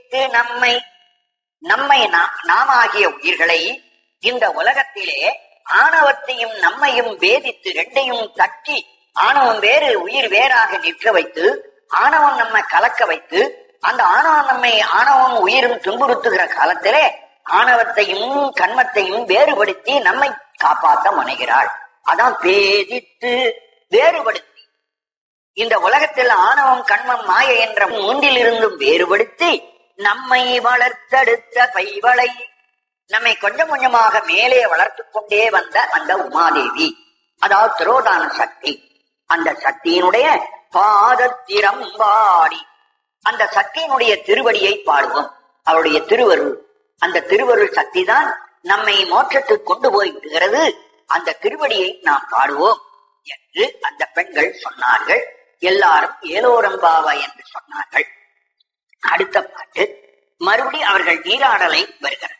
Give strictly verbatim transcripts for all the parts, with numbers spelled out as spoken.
பேதித்து நம்மை நம்மை நாம் ஆகிய உயிர்களை இந்த உலகத்திலே ஆணவத்தையும் நம்மையும் வேதித்து ரெண்டையும் தட்டி ஆணவம் வேறு உயிர் வேறாக நிற்க வைத்து ஆணவம் நம்மை கலக்க வைத்து அந்த ஆணவம் நம்மை ஆணவம் உயிரும் துன்புறுத்துகிற காலத்திலே ஆணவத்தையும் கண்மத்தையும் வேறுபடுத்தி நம்மை காப்பாற்ற முனைகிறாள். அதான் பேதித்து வேறுபடுத்தி இந்த உலகத்தில் ஆணவம் கண்மம் மாயை என்ற மூன்றிலிருந்தும் வேறுபடுத்தி நம்மை வளர்த்தெடுத்த பைவளை நம்மை கொஞ்சம் கொஞ்சமாக மேலே வளர்த்து கொண்டே வந்த அந்த உமாதேவி, அதாவது திரோதான சக்தி, அந்த சக்தியினுடைய பாதத்திரம் பாடி அந்த சக்தியினுடைய திருவடியை பாடுவோம். அவருடைய திருவருள், அந்த திருவருள் சக்தி தான் நம்மை மோட்சத்துக்கு கொண்டு போய் விடுகிறது. அந்த திருவடியை நாம் பாடுவோம் என்று அந்த பெண்கள் சொன்னார்கள். எல்லாரும் ஏலோரம்பாவா என்று சொன்னார்கள். அடுத்த பாட்டு மறுபடி அவர்கள் நீராடலை வருகிறார்.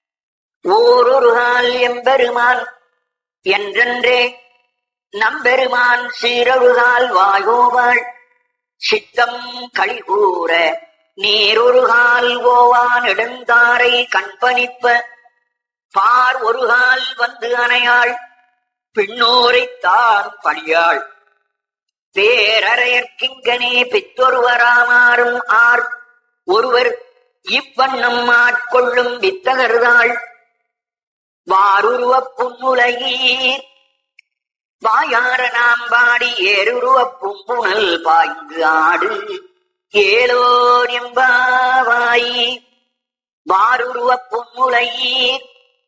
ஓரொருகால் எம்பெருமான் என்றென்றே நம்பெருமான் சீரொருகால் வாயோவாள் சித்தம் களிகூற நீரொருகால் ஓவான் எடுந்தாரை கண்பணிப்ப பார் ஒருகால் வந்து அணையாள் பின்னோரைத்தான் பணியாள் பேரறையற்கிங்கனே பித்தொருவராமாறும் ஆர் ஒருவர் இவ்வண்ணம் ஆட்கொள்ளும் வித்தகர்தாள் வாருருவ புன்முலையீர் வாயார நாம் பாடி ஏருருவ பும்புணல் பாய்ந்து ஆடு ஏலோர் எம்பாவாய். வாருருவ புன்முலையீர்,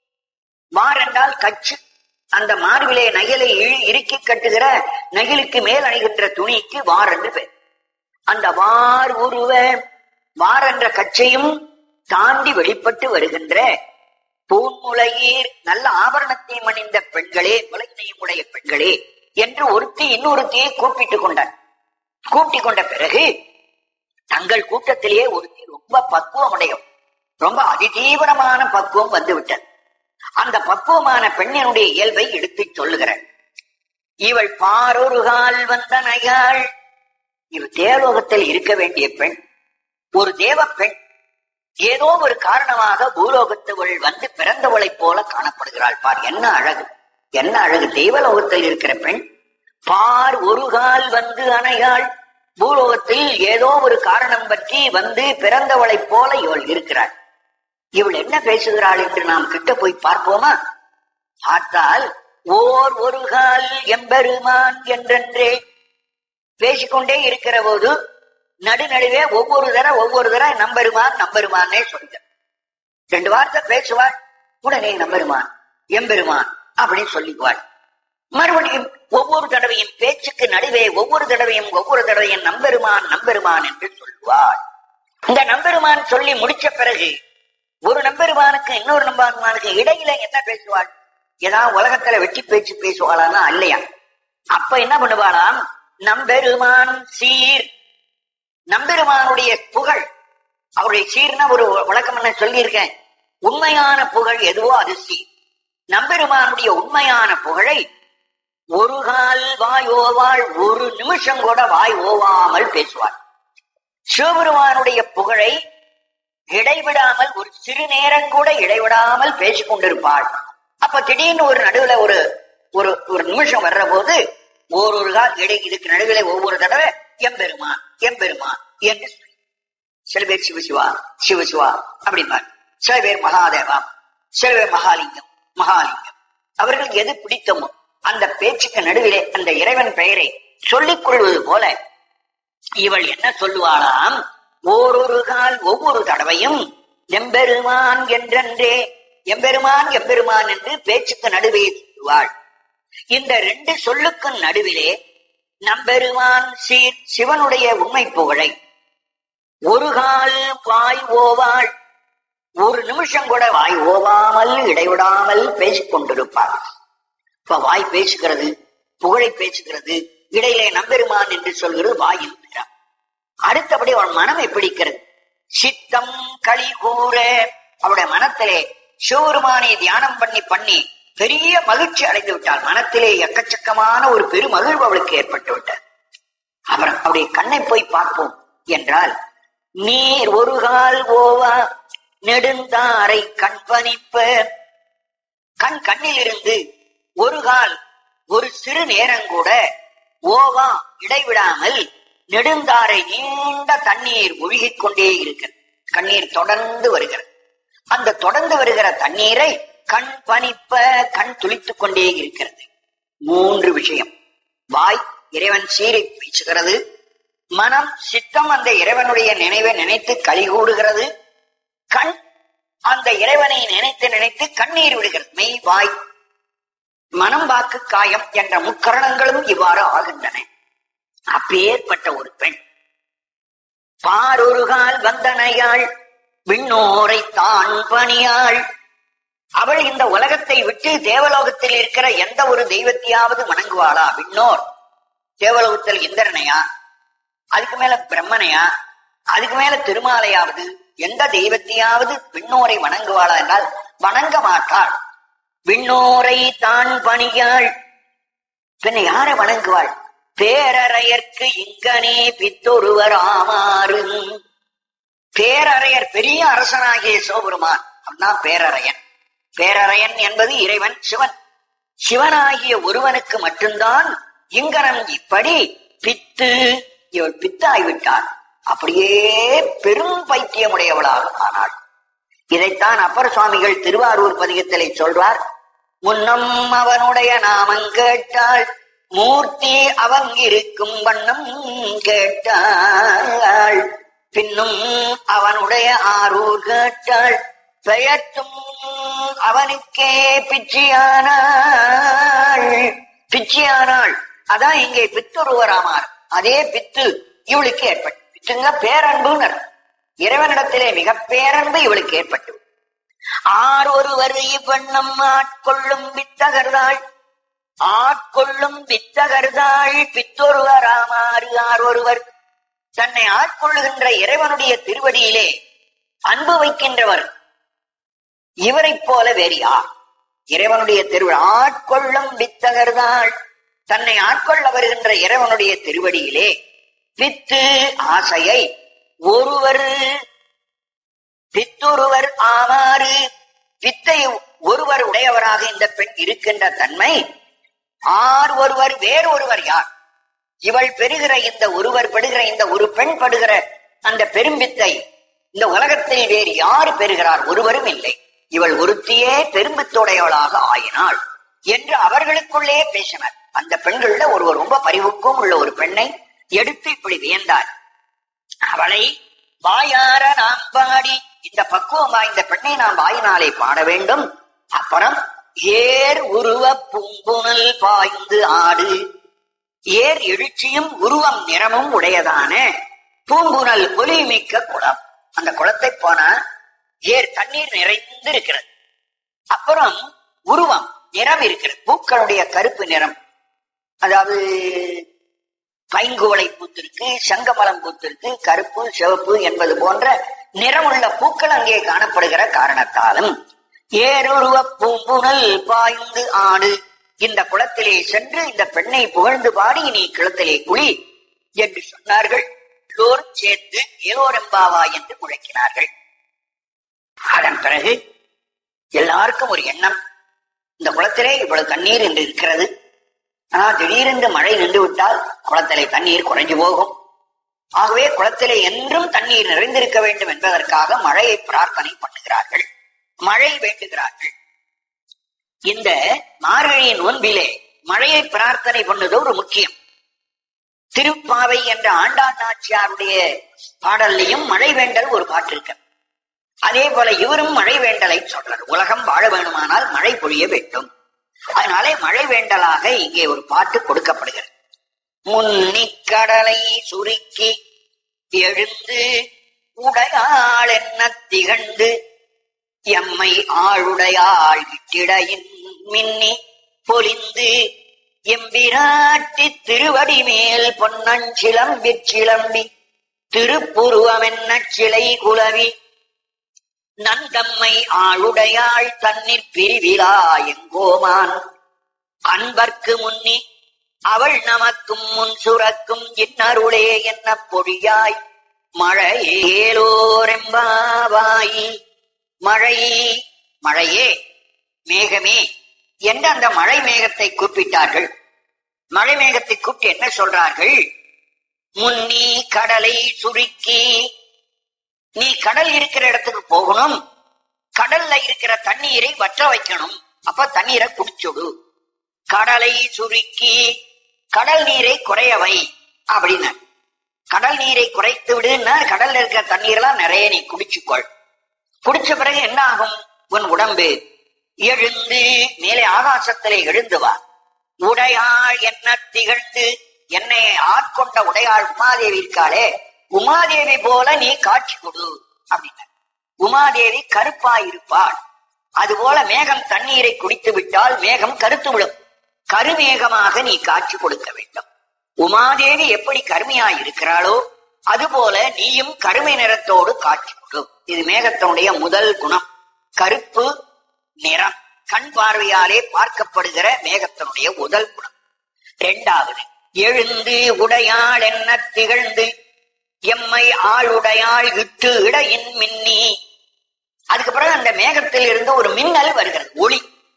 வார் என்றால் கச்சு, அந்த மார்பிலே நகிலை இறுக்கி கட்டுகிற நகிலுக்கு மேல் அணிகின்ற துணிக்கு வார் என்று பேர். அந்த வார் உருவ வார் என்ற கச்சையும் தாண்டி வெளிப்பட்டு வருகின்ற பூன்முலையீர், நல்ல ஆபரணத்தை மணிந்த பெண்களே, முளைத்தையும் உடைய பெண்களே என்று ஒருத்தி இன்னொருத்தியை கூப்பிட்டுக் கொண்டார். கூப்பிட்டுக் கொண்ட பிறகு தங்கள் கூட்டத்திலேயே ஒருத்தி ரொம்ப பக்குவம் உடையும், ரொம்ப அதிதீவிரமான பக்குவம் வந்துவிட்டது. அந்த பக்குவமான பெண்ணினுடைய இயல்பை எடுத்து சொல்லுகிறாள். இவள் பாரொருகால் வந்த நயாள், இவள் தேவலோகத்தில் இருக்க வேண்டிய பெண், ஒரு தேவ பெண். ஏதோ ஒரு காரணமாக பூலோகத்தவள் வந்து பிறந்தவளைப் போல காணப்படுகிறாள். பார் என்ன அழகு, என்ன அழகு! தெய்வலோகத்தில் இருக்கிற பெண் பார் ஒரு கால் வந்து அணையாள். பூலோகத்தில் ஏதோ ஒரு காரணம் பற்றி வந்து பிறந்தவளைப் போல இவள் இருக்கிறாள். இவள் என்ன பேசுகிறாள் என்று நாம் கிட்ட போய் பார்ப்போமா? பார்த்தால் ஓர் ஒரு கால் எம்பெருமான் என்றென்றே பேசிக்கொண்டே இருக்கிற போது நடுநடுவே ஒவ்வொரு தர ஒவ்வொரு தர நம்பெருமான் நம்பெருமானே சொல்ற ரெண்டு வார்த்தை பேசுவாள், உடனே நம்பெருமான் எம்பெருமான் அப்படின்னு சொல்லிக்குவாள். மறுபடியும் ஒவ்வொரு தடவையும் பேச்சுக்கு நடுவே ஒவ்வொரு தடவையும் ஒவ்வொரு தடவையும் நம்பெருமான் நம்பெருமான் என்று சொல்லுவாள். இந்த நம்பெருமான் சொல்லி முடிச்ச பிறகு ஒரு நம்பெருமானுக்கு இன்னொரு நம்பெருமானுக்கு இடையில என்ன பேசுவாள்? ஏதாவது உலகத்துல வெட்டி பேச்சு பேசுவாளானா? இல்லையா. அப்ப என்ன பண்ணுவாளாம்? நம்பெருமான் சீர், நம்பெருமானுடைய புகழ், அவருடைய சீர்னா ஒரு வழக்கம் என்ன சொல்லியிருக்கேன், உண்மையான புகழ் எதுவோ அது சீர். நம்பெருமானுடைய உண்மையான புகழை ஒரு கால் வாய் ஓவாள், ஒரு நிமிஷம் கூட வாய் ஓவாமல் பேசுவாள். சிவபெருமானுடைய புகழை இடைவிடாமல் ஒரு சிறு நேரம் கூட இடைவிடாமல் பேசிக் கொண்டிருப்பாள். அப்ப திடீர்னு ஒரு நடுவுல ஒரு ஒரு ஒரு நிமிஷம் வர்ற போது ஒரு ஒரு கால் இடை இதுக்கு நடுவில் ஒவ்வொரு தடவை எம்பெருமான் எம்பெருமான் என்று சொல்லி, சில பேர் சிவசிவா சிவசிவா அப்படிம்பார், சில பேர் மகாதேவா, சில பேர் மகாலிங்கம் மகாலிங்கம். அவர்கள் எது பிடித்தமோ அந்த பேச்சுக்கு நடுவிலே அந்த இறைவன் பெயரை சொல்லிக் கொள்வது போல இவள் என்ன சொல்லுவாளாம்? ஓரொரு கால் ஒவ்வொரு தடவையும் எம்பெருமான் என்றென்றே, எம்பெருமான் எம்பெருமான் என்று பேச்சுக்கு நடுவே சொல்லுவாள். இந்த ரெண்டு சொல்லுக்கு நடுவிலே நம்பெருமான் சீர் சிவனுடைய உண்மை புகழை ஒரு கால் வாய் ஓவாள், ஒரு நிமிஷம் கூட வாய் ஓவாமல் இடைவிடாமல் பேசிக் கொண்டிருப்பாள். இப்ப வாய் பேசுகிறது, புகழை பேசுகிறது, இடையிலே நம்பெருமான் என்று சொல்கிறது வாயில். அடுத்தபடி அவள் மனம் எப்படிக்கிறது? சித்தம் களி கூற, அவளுடைய மனத்திலே சிவபெருமானை தியானம் பண்ணி பண்ணி பெரிய மகிழ்ச்சி அடைந்து விட்டாள். மனத்திலே எக்கச்சக்கமான ஒரு பெரு மகிழ்வு அவளுக்கு ஏற்பட்டு விட்டார். அப்புறம் அவருடைய கண்ணை போய் பார்ப்போம் என்றால் நீர் ஒரு கால் ஓவா நெடுந்தாரை கண்பணிப்ப. கண் கண்ணில் இருந்து ஒரு கால் ஒரு சிறு நேரம் கூட ஓவா இடைவிடாமல் நெடுந்தாரை நீண்ட தண்ணீர் ஒழுகிக் கொண்டே இருக்கிறது. கண்ணீர் தொடர்ந்து வருகிறது. அந்த தொடர்ந்து வருகிற தண்ணீரை கண் பணிப்ப கண் துளித்துக் கொண்டே இருக்கிறது. மூன்று விஷயம். வாய் இறைவன் சீரை பேசுகிறது. மனம் சித்தம் அந்த இறைவனுடைய நினைவை நினைத்து களி கூடுகிறது. கண் அந்த இறைவனை நினைத்து நினைத்து கண்ணீர் விடுகிறது. மெய் வாய் மனம் வாக்கு காயம் என்ற முக்கரணங்களும் இவ்வாறு ஆகின்றன. அப்பேற்பட்ட ஒரு பெண் பாரொருகால் வந்தனையாள் விண்ணோரை தான் பணியாள். அவள் இந்த உலகத்தை விட்டு தேவலோகத்தில் இருக்கிற எந்த ஒரு தெய்வத்தையாவது வணங்குவாளா? விண்ணோர் தேவலோகத்தில் இந்திரனையா, அதுக்கு மேல பிரம்மனையா, அதுக்கு மேல திருமாலையாவது எந்த தெய்வத்தையாவது விண்ணோரை வணங்குவாளா என்றால் வணங்க மாட்டாள். விண்ணோரை தான் பணியாள். பின்ன யாரை வணங்குவாள்? பேரறையர்க்கு இங்கனே பித்தொருவர் ஆமாறு. பேரறையர் பெரிய அரசனாகிய சிவபெருமான் அப்படின்னா பேரறையன். பேரறையன் என்பது இறைவன் சிவன். சிவனாகிய ஒருவனுக்கு மட்டும்தான் இங்கனம் இப்படி பித்து இவள் பித்தாய்விட்டாள். அப்படியே பெரும் பைத்தியமுடையவளாக ஆனாள். இதைத்தான் அப்பர் சுவாமிகள் திருவாரூர் பதிகத்திலே சொல்வார். முன்னம் அவனுடைய நாமம் கேட்டாள், மூர்த்தி அவங்கிருக்கும் வண்ணம் கேட்டாள், பின்னும் அவனுடைய ஆரூர் கேட்டாள், பெயர்த்தும் அவனுக்கே பிச்சியானாள். பிச்சியானாள் அதான் இங்கே பித்தொருவராமார். அதே பித்து இவளுக்கு ஏற்பட்டு, பித்துங்க பேரன்புனர், இறைவனிடத்திலே மிக பேரன்பு இவளுக்கு ஏற்பட்டு. ஆர் ஒருவர் இவ்வண்ணம் ஆட்கொள்ளும் வித்தகர்தாள். ஆட்கொள்ளும் வித்தகர்தாள் பித்தொருவராமாறு. ஆர் ஒருவர் தன்னை ஆட்கொள்ளுகின்ற இறைவனுடைய திருவடியிலே அன்பு வைக்கின்றவர் இவரைப் போல வேறு யார்? இறைவனுடைய திருவடி ஆட்கொள்ளும் வித்தகர்தாள். தன்னை ஆட்கொள்ள வருகின்ற இறைவனுடைய திருவடியிலே பித்து ஆசையை ஒருவர் பித்தொருவர் ஆமாறு. பித்தை ஒருவர் உடையவராக இந்த பெண் இருக்கின்ற தன்மை. ஆர் ஒருவர் வேறொருவர் யார்? இவள் பெறுகிற இந்த ஒருவர் படுகிற இந்த ஒரு பெண் படுகிற அந்த பெரும்பித்தை இந்த உலகத்தில் வேறு யார் பெறுகிறார்? ஒருவரும் இல்லை. இவள் ஒருத்தியே பெரும்பித்துடையவளாக ஆயினாள் என்று அவர்களுக்குள்ளே பேசினார். அந்த பெண்கள்ல ஒருவர் ரொம்ப பரிவுக்கும் உள்ள ஒரு பெண்ணை எடுத்து இப்படி வியந்தார். அவளை வாயார நாம் பாடி, இந்த பக்குவம் வாய்ந்த பெண்ணை நாம் வாயினாலே பாட வேண்டும். அப்புறம் ஏர் உருவ பூங்குணல் பாய்ந்து ஆடு. ஏர் எழுச்சியும் உருவம் நிறமும் உடையதான பூங்குணல் பொலிமிக்க குளம். அந்த குளத்தை போனா ஏர் தண்ணீர் நிறைந்து இருக்கிறது. அப்புறம் உருவம் நிறம் இருக்கிறது. பூக்களுடைய கருப்பு நிறம், அதாவது பைங்குவளை பூத்திருக்கு, சங்கமலம் பூத்திருக்கு, கருப்பு சிவப்பு என்பது போன்ற நிறமுள்ள பூக்கள் அங்கே காணப்படுகிற காரணத்தாலும் ஏருருவ பூம்புணல் பாய்ந்து ஆடு. இந்த குளத்திலே சென்று இந்த பெண்ணை புகழ்ந்து பாடி நீ குளத்திலே குளி என்று சொன்னார்கள். எல்லோரும் சேர்ந்து ஏலோரெம்பாவா என்று முழக்கினார்கள். அதன் பிறகு எல்லாருக்கும் ஒரு எண்ணம், இந்த குளத்திலே இவ்வளவு தண்ணீர் என்று இருக்கிறது. ஆனா திடீரென்று மழை நின்று விட்டால் குளத்திலே தண்ணீர் குறைஞ்சு போகும். ஆகவே குளத்திலே என்றும் தண்ணீர் நிறைந்திருக்க வேண்டும் என்பதற்காக மழையை பிரார்த்தனை பண்ணுகிறார்கள், மழை வேண்டுகிறார்கள். இந்த மார்கழியின் நோன்பிலே மழையை பிரார்த்தனை பண்ணது ஒரு முக்கியம். திருப்பாவை என்ற ஆண்டாள் நாச்சியாருடைய பாடல்லையும் மழை வேண்டல் ஒரு பாட்டு இருக்கு. அதே போல இவரும் மழை வேண்டலை சொல்றார். உலகம் வாழ வேண்டுமானால் மழை பொழிய வேண்டும். அதனாலே மழை வேண்டலாக இங்கே ஒரு பாட்டு கொடுக்கப்படுகிறது. முன்னிக்கடலை சுருக்கி எழுந்து உடையாள் என்ன திகழ்ந்து எம்மை ஆளுடையாள் கிட்டிடையின் மின்னி பொலிந்து எம்பிராட்டி திருவடி மேல் பொன்னஞ்சிலம்பி சிலம்பி திருப்புருவமென்ன சிலை குலவி நந்தம்மை ஆளுடையாள் தன்னிற் பிரிவிலா எங்கோமான் அன்பர்க்கு முன்னி அவள் நமக்கும் முன் சுரக்கும் இன்னருளே என்ன பொழியாய் மழையேலோரெம்பாவாயி, மழை மழையே மேகமே என்று அந்த மழை மேகத்தை கூப்பிட்டார்கள். மழை மேகத்தை கூப்பிட்டு என்ன சொல்றார்கள்? முன்னி கடலை சுருக்கி, நீ கடல் இருக்கிற இடத்துக்கு போகணும், கடல்ல இருக்கிற தண்ணீரை வற்ற வைக்கணும், அப்ப தண்ணீரை குடிச்சுடு. கடலை சுருக்கி, கடல் நீரை குறையவை அப்படின்னு. கடல் நீரை குறைத்து விடுன்னா கடல்ல இருக்கிற தண்ணீரெல்லாம் நிறைய நீ குடிச்சுக்கொள். குடிச்ச பிறகு என்ன ஆகும்? உன் உடம்பு எழுந்து மேலே ஆகாசத்திலே எழுந்து வா. உடையாள் என்ன திகழ்ந்து, என்னை ஆட்கொண்ட உடையாள் உமாதேவி இருக்காளே, உமாதேவி போல நீ காட்சி கொடு அப்படின்னா. உமாதேவி கருப்பாயிருப்பாள். அதுபோல மேகம் தண்ணீரை குடித்து விட்டால் மேகம் கருத்து விடும். கருமேகமாக நீ காட்சி கொடுக்க வேண்டும். உமாதேவி எப்படி கருமையாய் இருக்கிறாளோ அதுபோல நீயும் கருமை நிறத்தோடு காட்சி கொடு. இது மேகத்தினுடைய முதல் குணம், கருப்பு நிறம். கண் பார்வையாலே பார்க்கப்படுகிற மேகத்தினுடைய முதல் குணம். இரண்டாவது, எழுந்து உடையாள் என்ன திகழ்ந்து, எம்மை ஆளுடையாள் இட்டு இடையின் மின்னி. அதுக்கு பிறகு அந்த மேகத்தில் இருந்து ஒரு மின்னல் வருகிறது, ஒளி.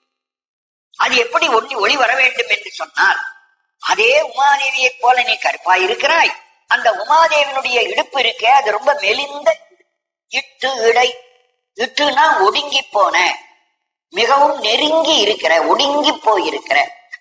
அது எப்படி ஒளி ஒளி வர வேண்டும் என்று சொன்னால், அதே உமாதேவியை போல நீ கருப்பாய் இருக்கிறாய். அந்த உமாதேவியினுடைய இடுப்பு இருக்க அது ரொம்ப மெலிந்த இட்டு இடை. இட்டுனா ஒடுங்கி போன, மிகவும் நெருங்கி இருக்கிற, ஒடுங்கி போயிருக்கிற.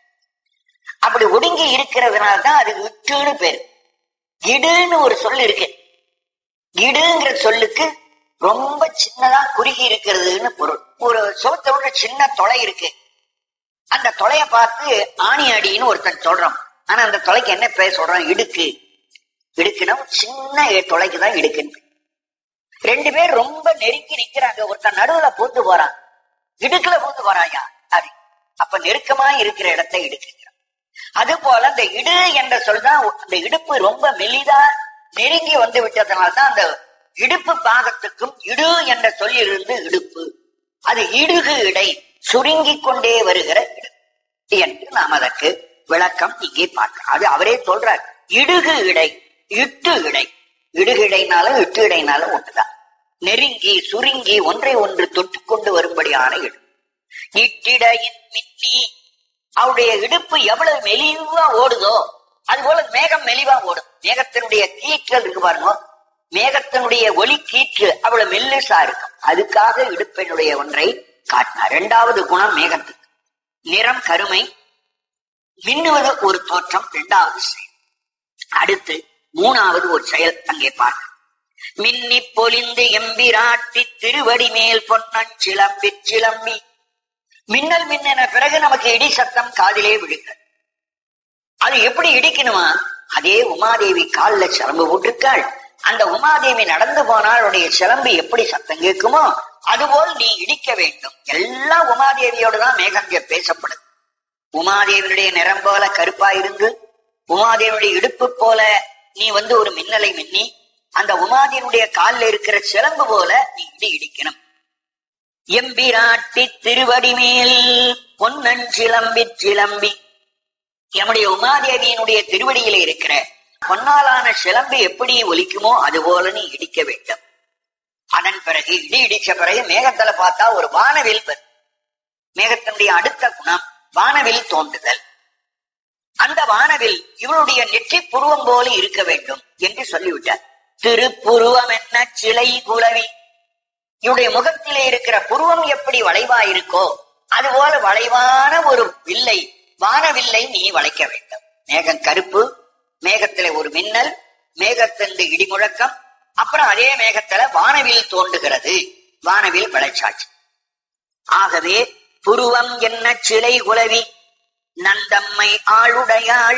அப்படி ஒடுங்கி இருக்கிறதுனால்தான் அது இட்டுன்னு பேரு. இடுன்னு ஒரு சொல் இருக்கு. இடுங்கிற சொல்லுக்கு ரொம்ப சின்னதா குறுகி இருக்கிறதுன்னு பொருள். ஒரு சோத்தோட சின்ன தொலை இருக்கு, அந்த தொலைய பார்த்து ஆணி அடின்னு ஒருத்தன் சொல்றான். ஆனா அந்த தொலைக்கு என்ன பேர் சொல்றான்? இடுக்கு. இடுக்குன்னா சின்ன தொலைக்குதான் இடுக்குன்னு. ரெண்டு பேர் ரொம்ப நெருங்கி நிக்கிறாங்க, ஒருத்தன் நடுவுல பூந்து போறான், இடுக்குல பூந்து போறாயா அப்படி. அப்ப நெருக்கமா இருக்கிற இடத்தை இடுக்குங்கிறான். அது போல அந்த இடு என்ற சொல் தான், அந்த இடுப்பு ரொம்ப மெலிதா நெருங்கி வந்து விட்டதனால்தான் அந்த இடுப்பு பாகத்துக்கும் இடு என்ற சொல் இருந்து இடுப்பு. அது இடுகு இடை, சுருங்கி கொண்டே வருகிற இடம் என்று நாம் அதற்கு விளக்கம் இங்கே பார்க்கிறோம். அது அவரே சொல்றார், இடுகு இடை, இட்டு இடை. இடுகு இடைனாலும் இட்டு இடைனாலும் ஒன்றுதான். நெருங்கி சுருங்கி ஒன்றை ஒன்று தொட்டு கொண்டு வரும்படியான இடம். இட்டிடையின் மின்னி, அவருடைய இடுப்பு எவ்வளவு மெலிவா ஓடுதோ அதுபோல மேகம் மெலிவா ஓடும். மேகத்தினுடைய கீற்றல் இருக்கு பாருங்க, மேகத்தினுடைய ஒளி கீற்று அவ்வளவு மெல்லிசா இருக்கும். அதுக்காக இடுப்பினுடைய ஒன்றை காட்டினார். இரண்டாவது குணம் மேகத்துக்கு, நிறம் கருமை, மின்னுவது ஒரு தோற்றம், இரண்டாவது செயல். அடுத்து மூணாவது ஒரு செயல் அங்கே பார்க்க, மின்னி பொலிந்து எம்பிராட்டி திருவடி மேல் பொன்னன் சிலம்பி சிலம்பி. மின்னல் மின்னன பிறகு நமக்கு இடி சத்தம் காதிலே விழுகிறது. அது எப்படி இடிக்கணுமா? அதே உமாதேவி காலில் சிலம்பு போட்டிருக்காள். அந்த உமாதேவி நடந்து போனால் அவருடைய சிலம்பு எப்படி சத்தம் கேட்குமோ அதுபோல் நீ இடிக்க வேண்டும். எல்லா உமாதேவியோடு தான் மேகம் பேசப்படுது. உமாதேவியுடைய நிறம் போல கருப்பாயிருந்து, உமாதேவியுடைய இடுப்பு போல நீ வந்து ஒரு மின்னலை மின்னி, அந்த உமாதேவியுடைய காலில் இருக்கிற சிலம்பு போல நீ இடி இடிக்கணும். எம்பிராட்டி திருவடி மேல் பொன்னன் சிலம்பி சிலம்பி. நம்முடைய உமாதேவியினுடைய திருவடியில இருக்கிற பொன்னாலான சிலம்பு எப்படி ஒலிக்குமோ அதுபோல நீ இடிக்க வேண்டும். அதன் பிறகு இடி இடிச்ச பிறகு மேகத்துல பார்த்தா ஒரு வானவில் வரும். மேகத்தினுடைய அடுத்த குணம் வானவில் தோன்றுதல். அந்த வானவில் இவனுடைய நெற்றி புருவம் போல இருக்க வேண்டும் என்று சொல்லிவிட்டார். திருப்புருவம் என்ன சிலை குலவி. இவருடைய முகத்திலே இருக்கிற புருவம் எப்படி வளைவா இருக்கோ அதுபோல வளைவான ஒரு வில்லை, வானவில்லை நீ வளைக்க வேண்டும். மேகம் கருப்பு, மேகத்திலே ஒரு மின்னல், மேகத்தின் இடி முழக்கம், அப்புறம் அதே மேகத்துல வானவில் தோன்றுகிறது. வானவில் விளைச்சாட்சி. ஆகவே புருவம் என்ன சிலை குலவி, நந்தம்மை ஆளுடையாள்.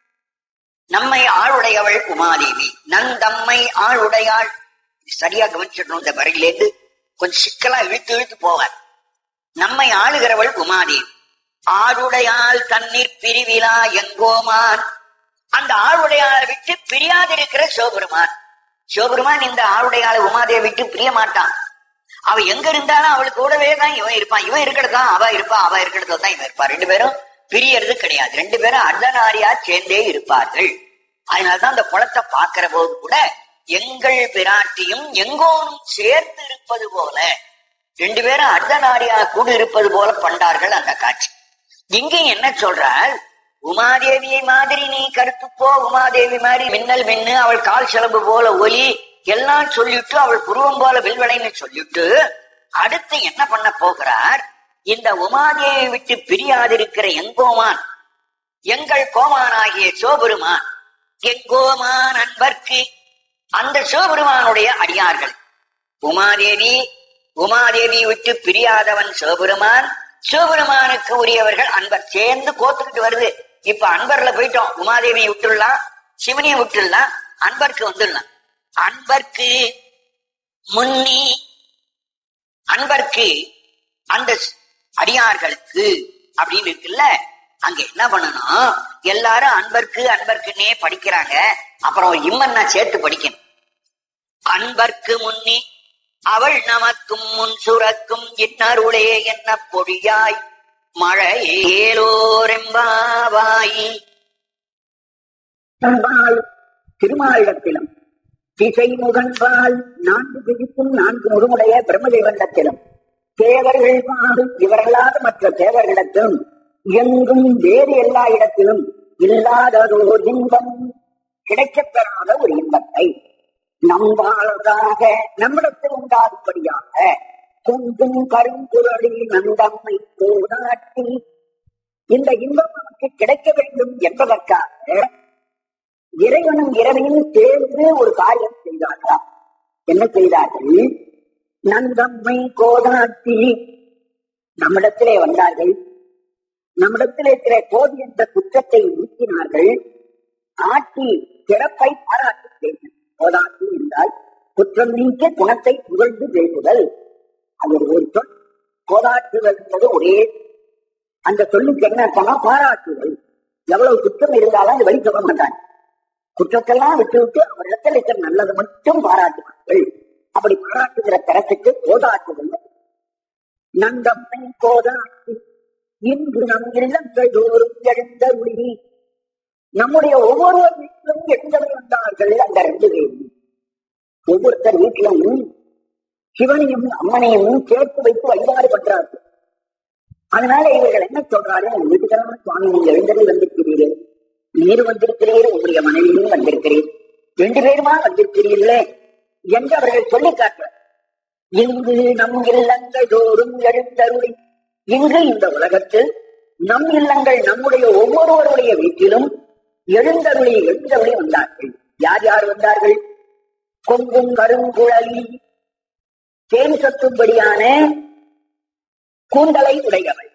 நம்மை ஆளுடையவள் உமாதேவி, நந்தம்மை ஆளுடையாள். சரியா கவனிச்சிடணும். இந்த வரையிலேருந்து கொஞ்சம் சிக்கலா இழுத்து இழுத்து போவார். நம்மை ஆளுகிறவள் உமாதேவி. ஆளுடையாள் தண்ணீர் பிரிவிழா எங்கோமான். அந்த ஆளுடையாளை விட்டு பிரியாதிருக்கிற சிவபெருமான். சிவபெருமான் இந்த ஆளுடையாளை உமாதேவி விட்டு பிரிய மாட்டான். அவ எங்க இருந்தாலும் அவளுக்கு கூடவே தான் இவன் இருப்பான். இவன் இருக்கிறதான் அவ இருப்பா, அவ இருக்கிறத தான் இவன் இருப்பா. ரெண்டு பேரும் பிரியறது கிடையாது. ரெண்டு பேரும் அர்த்தநாரியா சேர்ந்தே இருப்பார்கள். அதனாலதான் அந்த குளத்தை பாக்குற போது கூட எங்கள் பிராட்டியும் எங்கோனும் சேர்ந்து இருப்பது போல, ரெண்டு பேரும் அர்த்தநாரியாக கூட இருப்பது போல பண்டார்கள் அந்த காட்சி. இங்கே என்ன சொல்றாள், உமாதேவியை மாதிரி நீ கருத்துப்போ, உமாதேவி மாதிரி மின்னல் மின்னு, அவள் கால் சிலம்பு போல ஒலி எல்லாம் சொல்லிட்டு, அவள் புருவம் போல வில்வளைன்னு சொல்லிட்டு, அடுத்து என்ன பண்ண போகிறார், இந்த உமாதேவி விட்டு பிரியாதிருக்கிற எங்கோமான், எங்கள் கோமானாகிய சிவபெருமான், எங்கோமான் அன்பர்க்கு, அந்த சிவபெருமானுடைய அடியார்கள். உமாதேவி உமாதேவி விட்டு பிரியாதவன் சிவபெருமான், சிவபெருமானுக்கு உரியவர்கள் அன்பர். சேர்ந்து கோத்துக்கிட்டு வருது. இப்ப அன்பர்ல போயிட்டோம். உமாதேவியை விட்டுடலாம், சிவனையை விட்டுடலாம், அன்பர்க்கு வந்துடலாம். அன்பர்க்கு முன்னி, அன்பர்க்கு அந்த அடியார்களுக்கு அப்படின்னு இருக்குல்ல, அங்க என்ன பண்ணணும், எல்லாரும் அன்பர்க்கு அன்பர்க்குன்னே படிக்கிறாங்க. அப்புறம் இம்மன்னா சேர்த்து படிக்கணும். அன்பர்க்கு முன்னி அவள் நமக்கும் முன் சுரக்கும் இன்னருளே என்ன பொடியாய் மழையேலோரெம்பாவாய். திருமாலிடத்திலும் திசை முகன்பால் நான்கு திதிக்கும் நான்கு முகமுடைய பிரம்மதேவனிடத்திலும் தேவர்கள் பாடும் இவர்களாக மற்ற தேவர்களிடத்திலும் எங்கும் வேறு எல்லா இடத்திலும் இல்லாததோர் இன்பம், கிடைக்கப்பெறாத ஒரு இன்பத்தை நம்பாளதாக நம்மிடத்தில் உண்டாகும்படியாக கொஞ்சம் கருங்குரலில் நந்தம்மை போராட்டி இந்த இன்பம் நமக்கு கிடைக்க வேண்டும் என்பதற்காக இறைவனும் இரவையும் சேர்ந்து ஒரு காரியம் செய்தார்களா. என்ன செய்தார்கள், நந்தம்மை கோதாட்டி நம்மிடத்திலே வந்தார்கள். நம்மிடத்தில் இருக்கிற கோதி என்ற குற்றத்தை நீக்கினார்கள். ஆட்டி சிறப்பை பாராட்டி செய்தனர். கோதாட்டி என்றால் குற்றம் நீக்க குணத்தை புகழ்ந்து பேசுதல். அது ஒரு சொல். கோதாட்டுதல் என்பது ஒரே. அந்த சொல்லுக்கு என்ன அர்த்தமா, பாராட்டுதல். எவ்வளவு குற்றம் இருந்தாலும் அது வழி சொல்ல மாட்டாங்க. குற்றத்தெல்லாம் விட்டு விட்டு அவரிடத்தில் இருக்கிற நல்லது மட்டும் பாராட்டுவார்கள். அப்படி பாராட்டுகிற தரத்துக்கு கோதாட்டுதல். நந்தம்மை கோதாட்டி இன்று நம் இல்லங்கள் தோறும் எழுந்த ஒளி, நம்முடைய ஒவ்வொருவர் வீட்டிலும் எழுந்தவை வந்தார்கள். அந்த ரெண்டு பேரும் ஒவ்வொருத்தர் வீட்டிலும் சிவனையும் அம்மனையும் சேர்த்து வைத்து வழிபாடு பண்றார்கள். அதனால இவர்கள் என்ன சொல்றாரு, வீட்டுக்கெல்லாம் சுவாமி நீங்க எழுந்தவை வந்திருக்கிறீர்கள், நீர் வந்திருக்கிறீர், உங்களுடைய மனைவியும் வந்திருக்கிறீர், ரெண்டு பேருமா வந்திருக்கிறீர்களே என்று அவர்கள் சொல்லி காட்டுறார். இங்கு நம் இல்லங்கள் தோறும் எழுந்தருளி, இங்கு இந்த உலகத்தில் நம் இல்லங்கள் நம்முடைய ஒவ்வொருவருடைய வீட்டிலும் எழுந்தருளி எழுந்தருளி வந்தார்கள். யார் யார் வந்தார்கள், கொங்கும் கருங்குழலி தேன் சொத்தும்படியான கூந்தலை உடையவள்,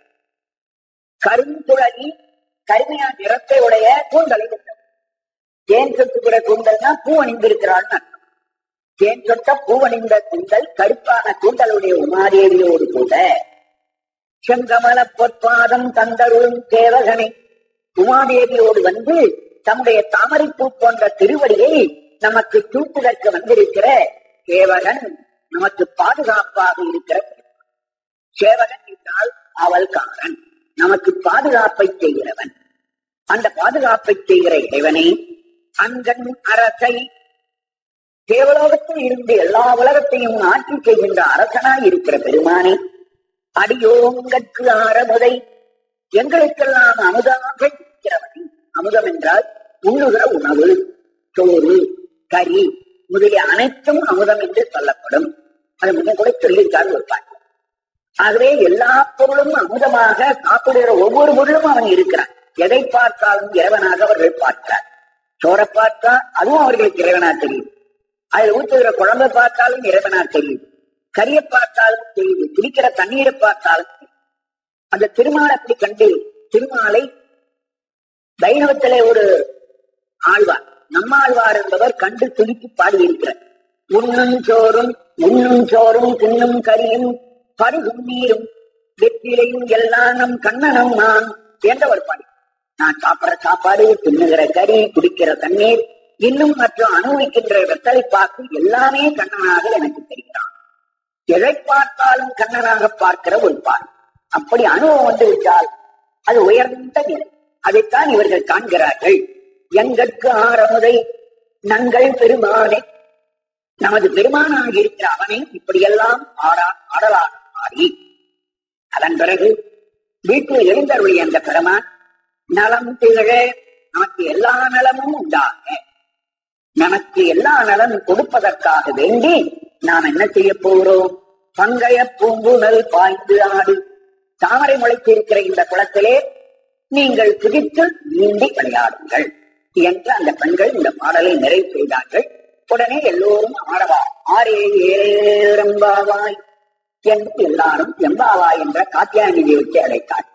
கருங்குழலி கருமையா நிறத்தை உடைய கூந்தலை உடையவள். தேன் சொத்துக்கிற கூந்தல்னா பூ அணிந்திருக்கிறாள் அர்த்தம். தேன் சொட்ட பூவணிந்த கூந்தல் கருப்பான கூந்தலுடைய உமாதேவியோடு கூட செங்கமல பொற்பாதம் தந்தருளும் தேவகனை உமாதேவியோடு வந்து தம்முடைய தாமரைப்பூ போன்ற திருவடியை நமக்கு தூக்குதற்கு வந்திருக்கிற சேவகன், நமக்கு பாதுகாப்பாக இருக்கிற சேவகன் என்றால் அவள்காரன், நமக்கு பாதுகாப்பை செய்கிறவன். அந்த பாதுகாப்பை செய்கிற இறைவனை, அங்கன் அரசை, தேவலோகத்தில் இருந்து எல்லா உலகத்தையும் ஆட்சி செய்கின்ற அரசனாய் இருக்கிற பெருமானை, அடியோங்கற்கு ஆரமுதை, எங்களுக்கெல்லாம் அமுதமாக இருக்கிறவனை. அமுதம் என்றால் உண்ணுகிற உணவு, சோறு, கறி முதலிய அனைத்தும் அமுதம் என்று சொல்லப்படும். அது முன்ன கூட சொல்லியிருக்காரு ஒரு பாட்டு. ஆகவே எல்லா பொருளும் அமுதமாக சாப்பிடுகிற ஒவ்வொரு பொருளும் அவன் இருக்கிறான். எதை பார்த்தாலும் இறைவனாக அவர்கள் பார்க்கிறார். சோரை பார்த்தா அதுவும் அவர்களுக்கு இறைவனா தெரியும். அதில் ஊற்றுகிற குழம்பை பார்த்தாலும் இறைவனா தெரியும். கரியை பார்த்தாலும் தெரியுது. குடிக்கிற தண்ணீரை பார்த்தாலும் அந்த திருமாலை கண்டு, திருமாலை வைணவத்திலே ஒரு ஆழ்வார், நம்மாழ்வார் என்பவர் கண்டு துடித்து பாடியிருக்கிறார். உண்ணும் சோறும் உண்ணும் சோறும் தின்னும் கரியும் பருகும் நீரும் வெற்றிலையும் எல்லாம் நம் கண்ணனம் நான் என்றவர் பாடி. நான் சாப்பிட்ற சாப்பாடு, தின்னுகிற கறி, குடிக்கிற தண்ணீர், இன்னும் மற்றும் அனுபவிக்கின்ற வெத்தலை பார்த்து எல்லாமே கண்ணனாக எனக்கு தெரிகிறான். எதை பார்த்தாலும் கண்ணனாக பார்க்கிற ஒரு பால். அப்படி அனுபவம் வந்து விட்டால் அது உயர்ந்த நிலை. அதைத்தான் இவர்கள் காண்கிறார்கள். எங்கட்கு ஆரமுதை நங்கள் பெருமானை, நமது பெருமானாக இருக்கிற அவனை இப்படியெல்லாம் ஆடா ஆடலாக ஆடி அதன் பிறகு வீட்டில் எழுந்தருளிய அந்த பெருமான் நலம் திகழ நமக்கு எல்லா நலமும் உண்டாக நமக்கு எல்லா நலமும் கொடுப்பதற்காக வேண்டி நாம் என்ன செய்ய போகிறோம்? பங்கைய பூங்குழல் பாய்ந்து ஆடு, தாமரை முளைத்திருக்கிற இந்த குளத்திலே நீங்கள் குதித்து நீந்தி விளையாடுங்கள் என்று அந்த பெண்கள் இந்த பாடலை நிறைவு செய்தார்கள். உடனே எல்லோரும் ஆடவா ஆரே ஏரம்பாவாய் என்று எல்லாரும் எம்பாவாய் என்ற காத்தியாயனியை வச்சு அழைத்தார்.